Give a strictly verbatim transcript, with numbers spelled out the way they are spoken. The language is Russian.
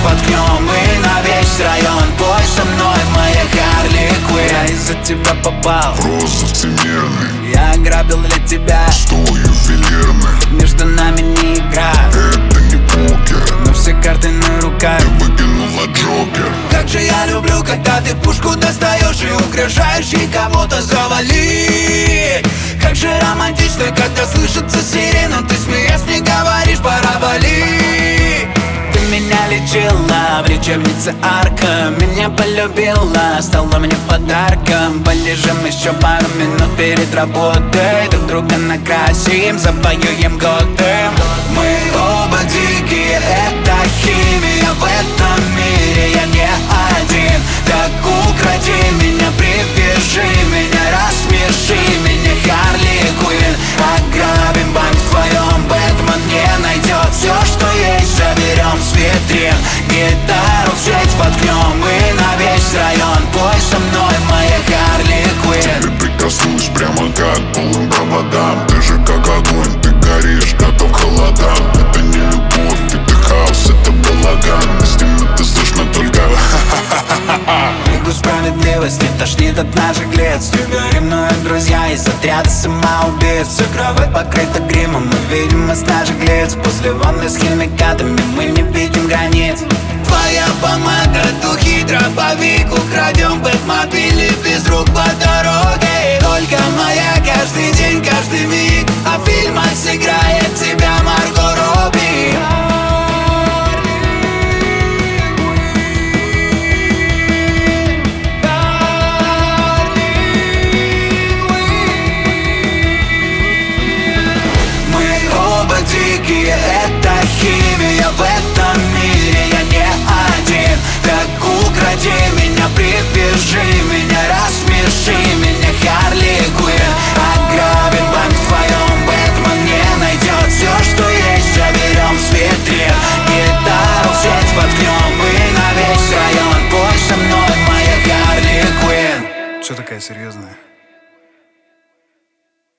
воткнем и на весь район. Пой со мной, моя Харли Квинн. Я из-за тебя попал в розыск всемирный. Я ограбил для тебя стол ювелирный. Между нами не игра, это не покер, но все карты на руках. Ты выкинула Джокер. Как же я люблю, когда ты пушку достаешь и угрожаешь ей кого-то завалить. Как же романтично, когда слышится сирена, ты смеясь мне говоришь, пора валить. Ты меня лечила в лечебнице Арка, меня полюбила, стала мне подарком. Полежим еще пару минут перед работой, друг друга накрасим, завоюем годы. Мы оба дикие, это химия, в этом мире я не один. Так укради меня, привяжи меня, рассмеши меня, Харли Квинн. Ограбим банк в твоем, Бэтмен не найдет. Все, что есть, заберем с витрин. Гитару в сеть воткнем и на весь район. Пой со мной, моя Харли Квинн. Ты прикоснусь прямо как полым проводам. Ты же как огонь, ты горишь, готов к холодам. Это не любовь, это хаос, это балаган. С ним это слышно только Лигу справедливости тошнит от наших лиц. Тебя ревнуют друзья из отряда самоубийц. Вся кровь покрыта гримом, мы видим из наших лиц. После ванны с химикатами мы не видим границ. Твоя помада, духи, дробовик, украдем бэтмобили без рук.